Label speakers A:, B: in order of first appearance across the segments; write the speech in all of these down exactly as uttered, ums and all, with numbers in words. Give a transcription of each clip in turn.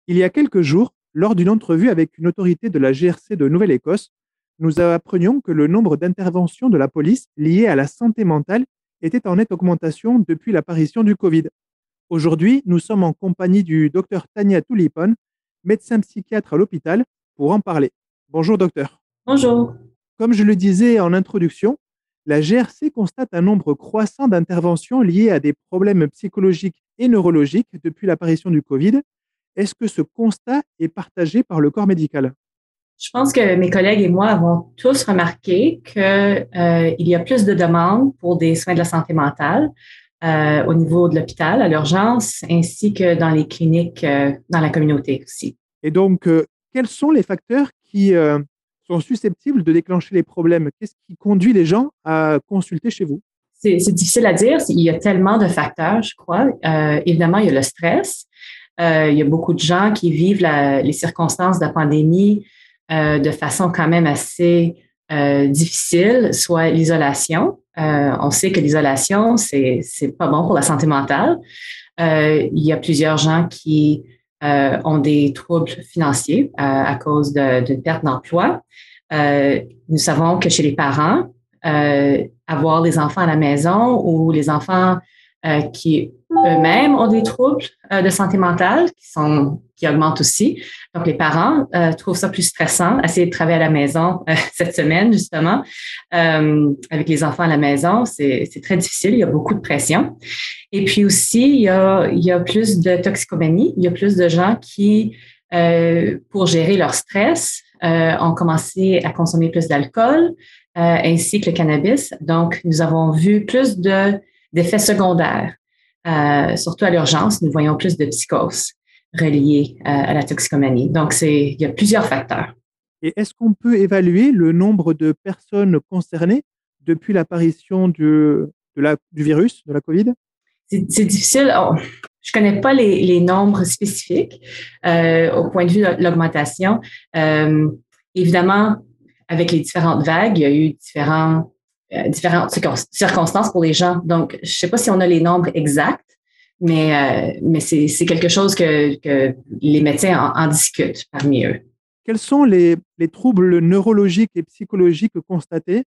A: Il y a quelques jours, lors d'une entrevue avec une autorité de la G R C de Nouvelle-Écosse, nous apprenions que le nombre d'interventions de la police liées à la santé mentale était en nette augmentation depuis l'apparition du Covid. Aujourd'hui, nous sommes en compagnie du docteur Tania Tulipon, médecin psychiatre à l'hôpital, pour en parler. Bonjour docteur.
B: Bonjour.
A: Comme je le disais en introduction, la G R C constate un nombre croissant d'interventions liées à des problèmes psychologiques et neurologiques depuis l'apparition du Covid. Est-ce que ce constat est partagé par le corps médical?
B: Je pense que mes collègues et moi avons tous remarqué qu'il euh, y a plus de demandes pour des soins de la santé mentale euh, au niveau de l'hôpital, à l'urgence, ainsi que dans les cliniques, euh, dans la communauté aussi.
A: Et donc, euh, quels sont les facteurs qui euh, sont susceptibles de déclencher les problèmes? Qu'est-ce qui conduit les gens à consulter chez vous?
B: C'est, c'est difficile à dire. Il y a tellement de facteurs, je crois. Euh, évidemment, il y a le stress. Euh, il y a beaucoup de gens qui vivent la, les circonstances de la pandémie euh, de façon quand même assez euh, difficile, soit l'isolation. Euh, on sait que l'isolation, c'est, c'est pas bon pour la santé mentale. Euh, il y a plusieurs gens qui euh, ont des troubles financiers euh, à cause de, d'une perte d'emploi. Euh, nous savons que chez les parents, euh, avoir des enfants à la maison ou les enfants euh, qui eux-mêmes ont des troubles euh, de santé mentale qui sont qui augmentent aussi. Donc, les parents euh, trouvent ça plus stressant, essayer de travailler à la maison euh, cette semaine, justement, euh, avec les enfants à la maison, c'est, c'est très difficile, il y a beaucoup de pression. Et puis aussi, il y a, il y a plus de toxicomanie, il y a plus de gens qui, euh, pour gérer leur stress, euh, ont commencé à consommer plus d'alcool, euh, ainsi que le cannabis. Donc, nous avons vu plus de, d'effets secondaires, euh, surtout à l'urgence. Nous voyons plus de psychoses reliées euh, à la toxicomanie. Donc, c'est, il y a plusieurs facteurs.
A: Et est-ce qu'on peut évaluer le nombre de personnes concernées depuis l'apparition du, de la, du virus, de la Covid?
B: C'est, c'est difficile. Oh, je ne connais pas les, les nombres spécifiques euh, au point de vue de l'augmentation. Euh, évidemment, avec les différentes vagues, il y a eu différents, euh, différentes circonstances pour les gens. Donc, je ne sais pas si on a les nombres exacts, mais, euh, mais c'est, c'est quelque chose que, que les médecins en, en discutent parmi eux.
A: Quels sont les, les troubles neurologiques et psychologiques constatés?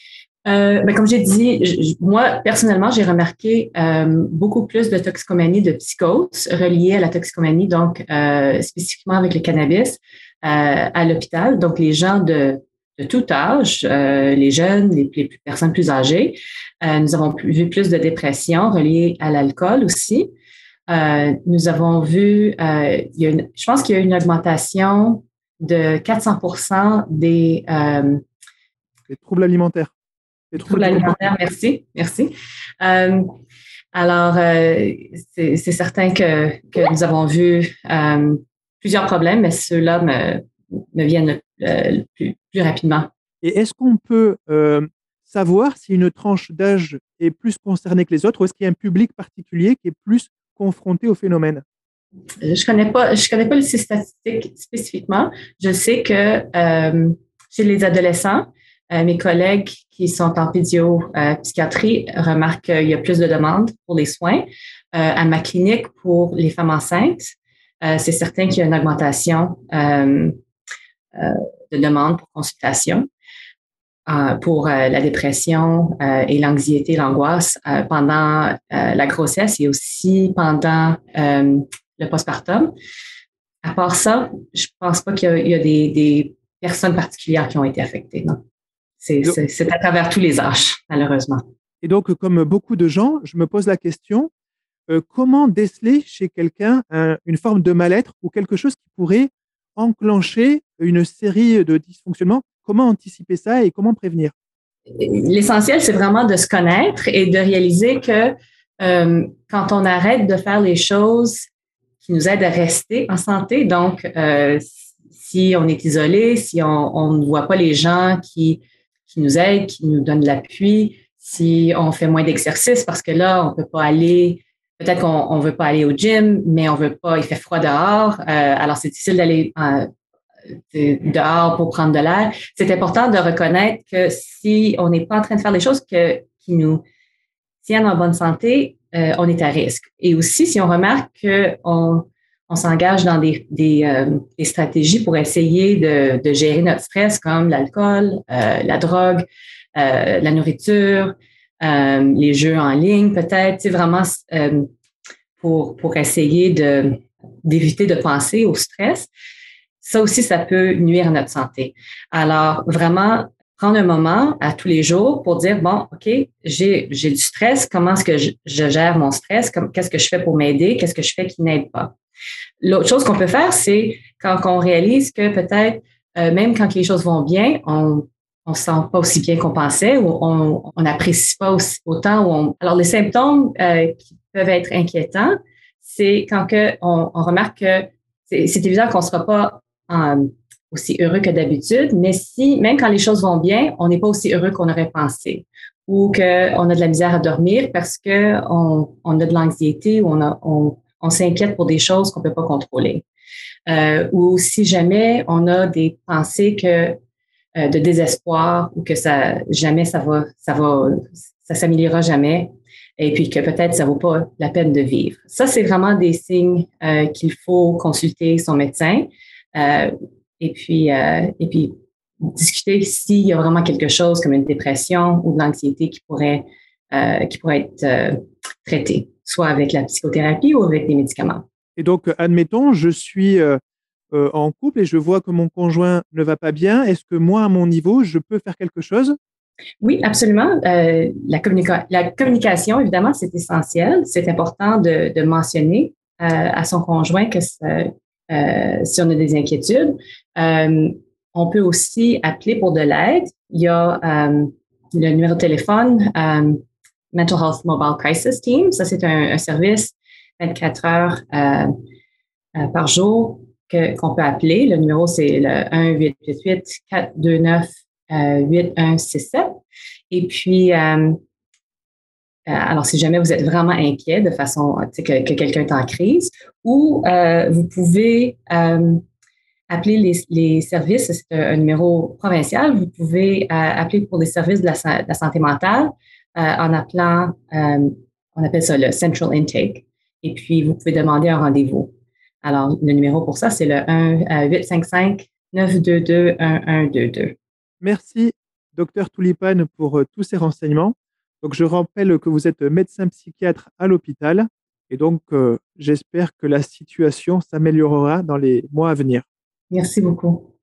B: Euh, ben, comme j'ai dit, je, moi, personnellement, j'ai remarqué euh, beaucoup plus de toxicomanie, de psychose reliée à la toxicomanie, donc euh, spécifiquement avec le cannabis euh, à l'hôpital. Donc, les gens de, de tout âge, euh, les jeunes, les, les personnes plus âgées, euh, nous avons vu plus de dépression reliée à l'alcool aussi. Euh, nous avons vu, euh, il y a une, je pense qu'il y a une augmentation de quatre cents pour cent des euh,
A: Les troubles alimentaires, les troubles
B: troubles
A: du
B: alimentaires.
A: comportement.
B: Merci, merci. Euh, alors, euh, c'est, c'est certain que, que nous avons vu euh, plusieurs problèmes, mais ceux-là me, me viennent euh, plus, plus rapidement.
A: Et est-ce qu'on peut euh, savoir si une tranche d'âge est plus concernée que les autres ou est-ce qu'il y a un public particulier qui est plus confronté au phénomène?
B: Je connais pas, je connais pas ces statistiques spécifiquement. Je sais que euh, chez les adolescents, euh, mes collègues qui sont en pédio euh, psychiatrie remarquent qu'il y a plus de demandes pour les soins. Euh, à ma clinique pour les femmes enceintes, euh, c'est certain qu'il y a une augmentation euh, euh, de demandes pour consultation. Euh, pour euh, la dépression euh, et l'anxiété, l'angoisse euh, pendant euh, la grossesse et aussi pendant euh, le postpartum. À part ça, je pense pas qu'il y a, il y a des, des personnes particulières qui ont été affectées. Non, c'est, c'est, c'est à travers tous les âges, malheureusement.
A: Et donc, comme beaucoup de gens, je me pose la question, euh, comment déceler chez quelqu'un un, une forme de mal-être ou quelque chose qui pourrait enclencher une série de dysfonctionnements? Comment anticiper ça et comment prévenir?
B: L'essentiel, c'est vraiment de se connaître et de réaliser que euh, quand on arrête de faire les choses qui nous aident à rester en santé, donc euh, si on est isolé, si on, on ne voit pas les gens qui, qui nous aident, qui nous donnent de l'appui, si on fait moins d'exercice parce que là, on ne peut pas aller, peut-être qu'on ne veut pas aller au gym, mais on veut pas, il fait froid dehors, euh, alors c'est difficile d'aller euh, dehors pour prendre de l'air. C'est important de reconnaître que si on n'est pas en train de faire des choses que, qui nous tiennent en bonne santé, euh, on est à risque. Et aussi, si on remarque qu'on on s'engage dans des, des, euh, des stratégies pour essayer de, de gérer notre stress, comme l'alcool, euh, la drogue, euh, la nourriture, euh, les jeux en ligne, peut-être, c'est vraiment euh, pour, pour essayer de, d'éviter de penser au stress. Ça aussi, ça peut nuire à notre santé. Alors, vraiment, prendre un moment à tous les jours pour dire, bon, OK, j'ai, j'ai du stress, comment est-ce que je, je gère mon stress, comme, qu'est-ce que je fais pour m'aider, qu'est-ce que je fais qui n'aide pas. L'autre chose qu'on peut faire, c'est quand on réalise que peut-être, euh, même quand les choses vont bien, on on se sent pas aussi bien qu'on pensait ou on n'apprécie pas aussi, autant. Où on... Alors, les symptômes euh, qui peuvent être inquiétants, c'est quand que on, on remarque que c'est, c'est évident qu'on ne sera pas euh, aussi heureux que d'habitude, mais si, même quand les choses vont bien, on n'est pas aussi heureux qu'on aurait pensé ou qu'on a de la misère à dormir parce qu'on on a de l'anxiété ou on, a, on, on s'inquiète pour des choses qu'on ne peut pas contrôler. Euh, ou si jamais on a des pensées que euh, de désespoir ou que ça jamais ça va ça va ça s'améliorera jamais et puis que peut-être ça vaut pas la peine de vivre. Ça c'est vraiment des signes euh, qu'il faut consulter son médecin euh, et puis euh, et puis discuter s'il y a vraiment quelque chose comme une dépression ou de l'anxiété qui pourrait euh, qui pourrait être euh, traité, soit avec la psychothérapie ou avec des médicaments.
A: Et donc, admettons, je suis euh, euh, en couple et je vois que mon conjoint ne va pas bien. Est-ce que moi, à mon niveau, je peux faire quelque chose?
B: Oui, absolument. Euh, la, communica- la communication, évidemment, c'est essentiel. C'est important de, de mentionner euh, à son conjoint que euh, si on a des inquiétudes. Euh, on peut aussi appeler pour de l'aide. Il y a euh, le numéro de téléphone euh, Mental Health Mobile Crisis Team. Ça, c'est un, un service vingt-quatre heures euh, euh, par jour que, qu'on peut appeler. Le numéro, c'est le un huit huit huit quatre deux neuf huit un six sept. Et puis, euh, euh, alors, si jamais vous êtes vraiment inquiet de façon que, que quelqu'un est en crise, ou euh, vous pouvez euh, appeler les, les services, c'est un, un numéro provincial, vous pouvez euh, appeler pour les services de la, de la santé mentale euh, en appelant, euh, on appelle ça le Central Intake, et puis vous pouvez demander un rendez-vous. Alors, le numéro pour ça, c'est le un huit cinq cinq neuf deux deux un un deux deux.
A: Merci, docteur Toulipane, pour euh, tous ces renseignements. Donc, je rappelle que vous êtes médecin psychiatre à l'hôpital et donc euh, j'espère que la situation s'améliorera dans les mois à venir.
B: Merci beaucoup.